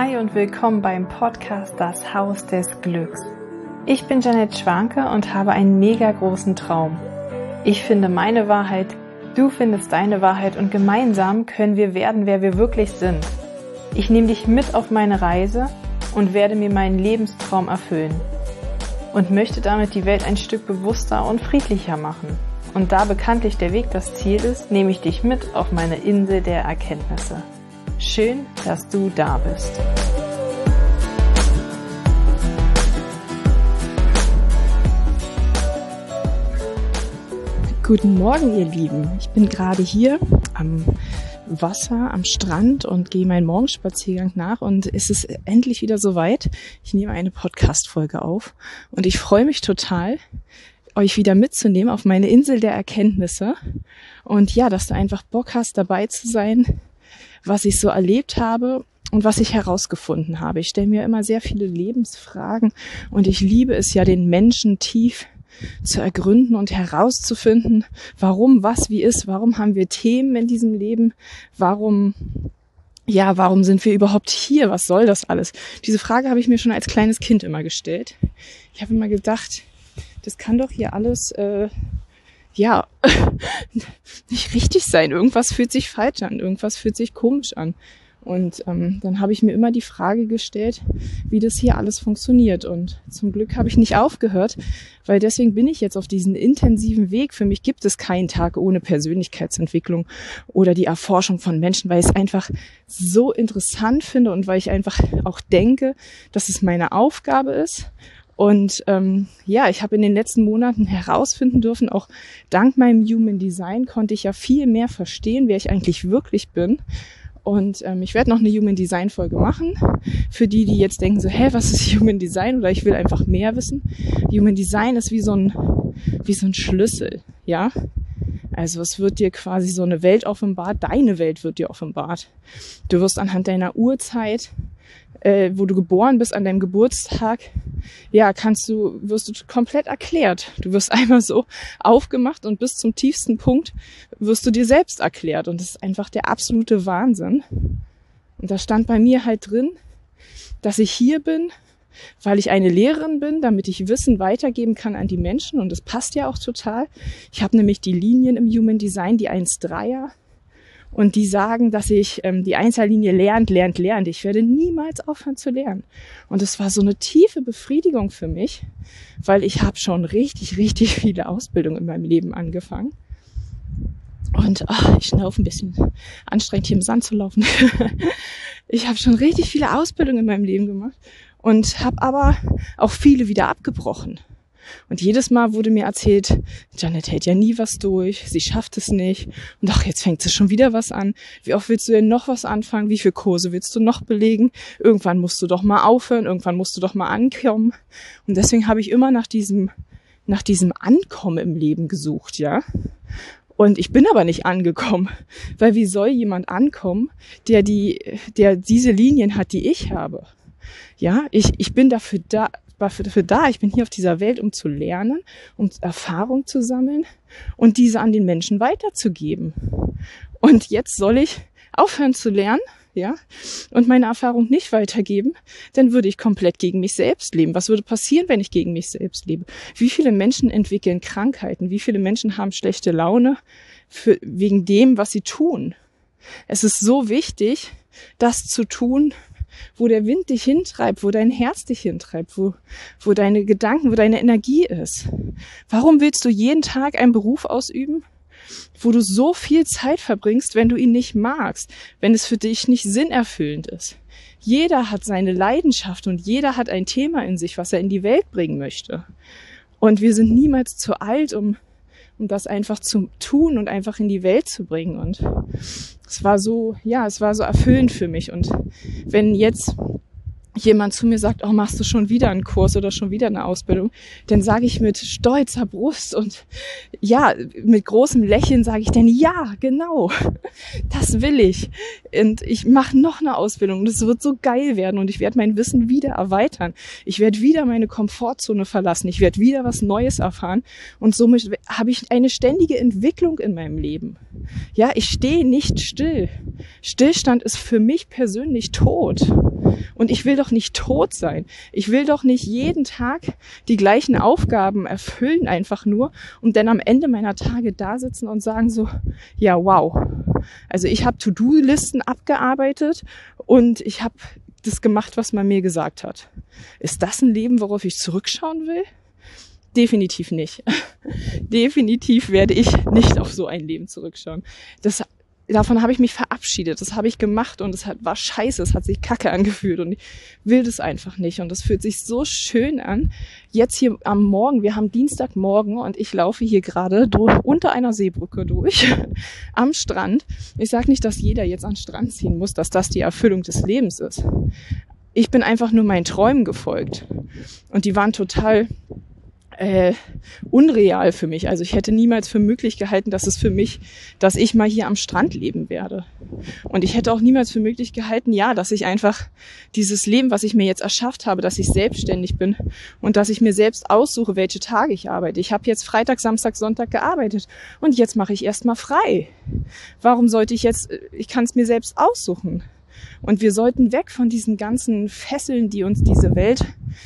Hi und willkommen beim Podcast Das Haus des Glücks. Ich bin Janette Schwanke und habe einen mega großen Traum. Ich finde meine Wahrheit, du findest deine Wahrheit und gemeinsam können wir werden, wer wir wirklich sind. Ich nehme dich mit auf meine Reise und werde mir meinen Lebenstraum erfüllen und möchte damit die Welt ein Stück bewusster und friedlicher machen. Und da bekanntlich der Weg das Ziel ist, nehme ich dich mit auf meine Insel der Erkenntnisse. Schön, dass du da bist. Guten Morgen, ihr Lieben. Ich bin gerade hier am Wasser, am Strand und gehe meinen Morgenspaziergang nach und es ist endlich wieder soweit. Ich nehme eine Podcast-Folge auf und ich freue mich total, euch wieder mitzunehmen auf meine Insel der Erkenntnisse und ja, dass du einfach Bock hast, dabei zu sein, was ich so erlebt habe und was ich herausgefunden habe. Ich stelle mir immer sehr viele Lebensfragen und ich liebe es ja, den Menschen tief zu ergründen und herauszufinden, warum was wie ist, warum haben wir Themen in diesem Leben, warum sind wir überhaupt hier, was soll das alles? Diese Frage habe ich mir schon als kleines Kind immer gestellt. Ich habe immer gedacht, das kann doch hier alles nicht richtig sein. Irgendwas fühlt sich falsch an, irgendwas fühlt sich komisch an. Und dann habe ich mir immer die Frage gestellt, wie das hier alles funktioniert. Und zum Glück habe ich nicht aufgehört, weil deswegen bin ich jetzt auf diesen intensiven Weg. Für mich gibt es keinen Tag ohne Persönlichkeitsentwicklung oder die Erforschung von Menschen, weil ich es einfach so interessant finde und weil ich einfach auch denke, dass es meine Aufgabe ist. Und ich habe in den letzten Monaten herausfinden dürfen, auch dank meinem Human Design konnte ich ja viel mehr verstehen, wer ich eigentlich wirklich bin. Und ich werde noch eine Human Design Folge machen, für die jetzt denken so, was ist Human Design? Oder ich will einfach mehr wissen. Human Design ist wie so ein Schlüssel, ja. Also es wird dir quasi so eine Welt offenbart, deine Welt wird dir offenbart. Du wirst anhand deiner Uhrzeit, wo du geboren bist, an deinem Geburtstag, wirst du komplett erklärt. Du wirst einmal so aufgemacht und bis zum tiefsten Punkt wirst du dir selbst erklärt. Und das ist einfach der absolute Wahnsinn. Und da stand bei mir halt drin, dass ich hier bin, weil ich eine Lehrerin bin, damit ich Wissen weitergeben kann an die Menschen. Und das passt ja auch total. Ich habe nämlich die Linien im Human Design, die 1-3er. Und die sagen, dass ich die Einzellinie lernt. Ich werde niemals aufhören zu lernen. Und es war so eine tiefe Befriedigung für mich, weil ich habe schon richtig, richtig viele Ausbildungen in meinem Leben angefangen. Und ich schnaufe ein bisschen, anstrengend hier im Sand zu laufen. Ich habe schon richtig viele Ausbildungen in meinem Leben gemacht und habe aber auch viele wieder abgebrochen. Und jedes Mal wurde mir erzählt, Janette hält ja nie was durch, sie schafft es nicht. Und jetzt fängt sie schon wieder was an. Wie oft willst du denn noch was anfangen? Wie viele Kurse willst du noch belegen? Irgendwann musst du doch mal aufhören, irgendwann musst du doch mal ankommen. Und deswegen habe ich immer nach diesem Ankommen im Leben gesucht, ja. Und ich bin aber nicht angekommen, weil wie soll jemand ankommen, der diese Linien hat, die ich habe? Ja, ich bin dafür da, ich bin hier auf dieser Welt, um zu lernen, um Erfahrung zu sammeln und diese an den Menschen weiterzugeben. Und jetzt soll ich aufhören zu lernen, ja, und meine Erfahrung nicht weitergeben, dann würde ich komplett gegen mich selbst leben. Was würde passieren, wenn ich gegen mich selbst lebe? Wie viele Menschen entwickeln Krankheiten? Wie viele Menschen haben schlechte Laune wegen dem, was sie tun? Es ist so wichtig, das zu tun, wo der Wind dich hintreibt, wo dein Herz dich hintreibt, wo deine Gedanken, wo deine Energie ist. Warum willst du jeden Tag einen Beruf ausüben, wo du so viel Zeit verbringst, wenn du ihn nicht magst, wenn es für dich nicht sinnerfüllend ist? Jeder hat seine Leidenschaft und jeder hat ein Thema in sich, was er in die Welt bringen möchte. Und wir sind niemals zu alt, um das einfach zu tun und einfach in die Welt zu bringen. Und es war so erfüllend für mich. Und wenn jetzt jemand zu mir sagt, machst du schon wieder einen Kurs oder schon wieder eine Ausbildung, dann sage ich mit stolzer Brust und mit großem Lächeln sage ich dann, ja, genau, das will ich. Und ich mache noch eine Ausbildung und es wird so geil werden und ich werde mein Wissen wieder erweitern. Ich werde wieder meine Komfortzone verlassen. Ich werde wieder was Neues erfahren und somit habe ich eine ständige Entwicklung in meinem Leben. Ja, ich stehe nicht still. Stillstand ist für mich persönlich Tod. Und ich will doch nicht tot sein. Ich will doch nicht jeden Tag die gleichen Aufgaben erfüllen einfach nur und dann am Ende meiner Tage da sitzen und sagen so, ja, wow. Also ich habe To-Do-Listen abgearbeitet und ich habe das gemacht, was man mir gesagt hat. Ist das ein Leben, worauf ich zurückschauen will? Definitiv nicht. Definitiv werde ich nicht auf so ein Leben zurückschauen. Davon habe ich mich verabschiedet. Das habe ich gemacht und war scheiße. Es hat sich kacke angefühlt und ich will das einfach nicht. Und das fühlt sich so schön an. Jetzt hier am Morgen, wir haben Dienstagmorgen und ich laufe hier gerade unter einer Seebrücke durch am Strand. Ich sage nicht, dass jeder jetzt an den Strand ziehen muss, dass das die Erfüllung des Lebens ist. Ich bin einfach nur meinen Träumen gefolgt. Und die waren total unreal für mich. Also ich hätte niemals für möglich gehalten, dass ich mal hier am Strand leben werde. Und ich hätte auch niemals für möglich gehalten, dass ich einfach dieses Leben, was ich mir jetzt erschafft habe, dass ich selbstständig bin und dass ich mir selbst aussuche, welche Tage ich arbeite. Ich habe jetzt Freitag, Samstag, Sonntag gearbeitet und jetzt mache ich erstmal frei. Warum sollte ich kann es mir selbst aussuchen. Und wir sollten weg von diesen ganzen Fesseln, die uns diese Welt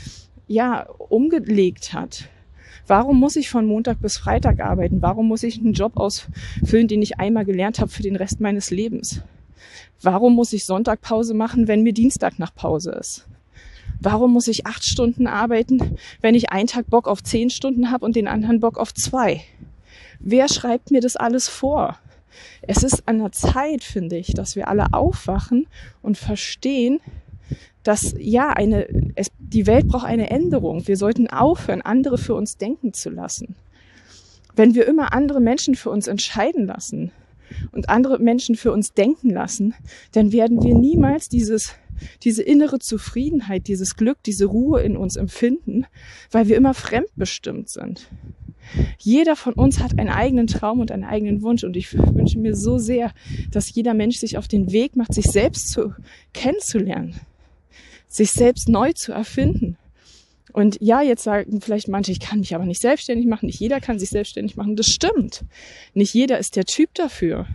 umgelegt hat. Warum muss ich von Montag bis Freitag arbeiten? Warum muss ich einen Job ausfüllen, den ich einmal gelernt habe für den Rest meines Lebens? Warum muss ich Sonntag Pause machen, wenn mir Dienstag nach Pause ist? Warum muss ich 8 Stunden arbeiten, wenn ich einen Tag Bock auf 10 Stunden habe und den anderen Bock auf 2? Wer schreibt mir das alles vor? Es ist an der Zeit, finde ich, dass wir alle aufwachen und verstehen, dass die Welt braucht eine Änderung. Wir sollten aufhören, andere für uns denken zu lassen. Wenn wir immer andere Menschen für uns entscheiden lassen und andere Menschen für uns denken lassen, dann werden wir niemals diese innere Zufriedenheit, dieses Glück, diese Ruhe in uns empfinden, weil wir immer fremdbestimmt sind. Jeder von uns hat einen eigenen Traum und einen eigenen Wunsch und ich wünsche mir so sehr, dass jeder Mensch sich auf den Weg macht, sich selbst kennenzulernen. Sich selbst neu zu erfinden. Und jetzt sagen vielleicht manche, ich kann mich aber nicht selbstständig machen. Nicht jeder kann sich selbstständig machen. Das stimmt. Nicht jeder ist der Typ dafür.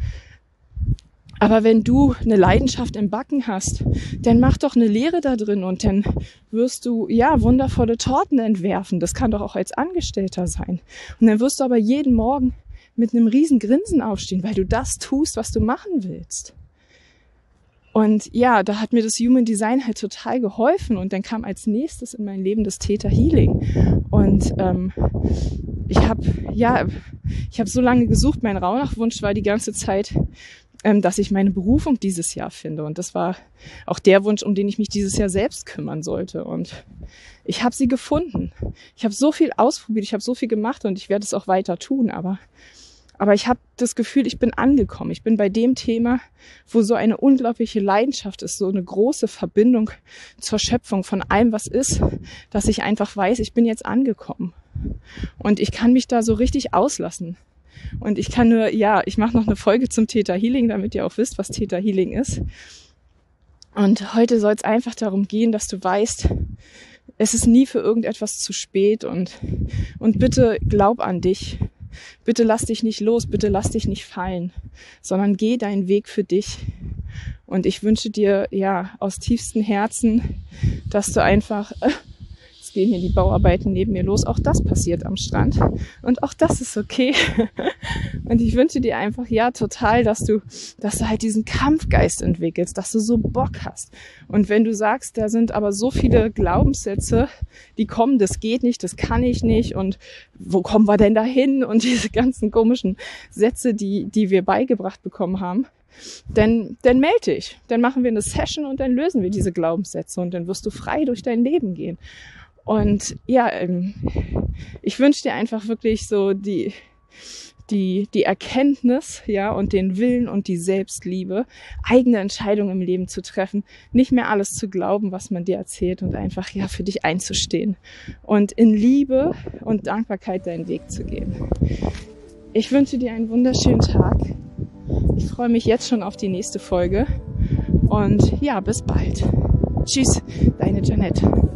Aber wenn du eine Leidenschaft im Backen hast, dann mach doch eine Lehre da drin und dann wirst du wundervolle Torten entwerfen. Das kann doch auch als Angestellter sein. Und dann wirst du aber jeden Morgen mit einem riesen Grinsen aufstehen, weil du das tust, was du machen willst. Und da hat mir das Human Design halt total geholfen. Und dann kam als nächstes in mein Leben das Theta Healing. Und ich habe so lange gesucht. Mein Rauhnachwunsch war die ganze Zeit, dass ich meine Berufung dieses Jahr finde. Und das war auch der Wunsch, um den ich mich dieses Jahr selbst kümmern sollte. Und ich habe sie gefunden. Ich habe so viel ausprobiert, ich habe so viel gemacht und ich werde es auch weiter tun. Aber ich habe das Gefühl, ich bin angekommen. Ich bin bei dem Thema, wo so eine unglaubliche Leidenschaft ist, so eine große Verbindung zur Schöpfung von allem, was ist, dass ich einfach weiß, ich bin jetzt angekommen. Und ich kann mich da so richtig auslassen. Und ich kann ich mache noch eine Folge zum Theta Healing, damit ihr auch wisst, was Theta Healing ist. Und heute soll es einfach darum gehen, dass du weißt, es ist nie für irgendetwas zu spät und bitte glaub an dich. Bitte lass dich nicht los, bitte lass dich nicht fallen, sondern geh deinen Weg für dich. Und ich wünsche dir aus tiefstem Herzen, dass du einfach, jetzt gehen hier die Bauarbeiten neben mir los, auch das passiert am Strand und auch das ist okay. Und ich wünsche dir einfach total, dass du halt diesen Kampfgeist entwickelst, dass du so Bock hast. Und wenn du sagst, da sind aber so viele Glaubenssätze, die kommen, das geht nicht, das kann ich nicht und wo kommen wir denn da hin? Und diese ganzen komischen Sätze, die wir beigebracht bekommen haben, dann melde dich. Dann machen wir eine Session und dann lösen wir diese Glaubenssätze und dann wirst du frei durch dein Leben gehen. Und ich wünsche dir einfach wirklich so die Erkenntnis, und den Willen und die Selbstliebe, eigene Entscheidungen im Leben zu treffen, nicht mehr alles zu glauben, was man dir erzählt und einfach, für dich einzustehen und in Liebe und Dankbarkeit deinen Weg zu gehen. Ich wünsche dir einen wunderschönen Tag. Ich freue mich jetzt schon auf die nächste Folge und bis bald. Tschüss, deine Janette.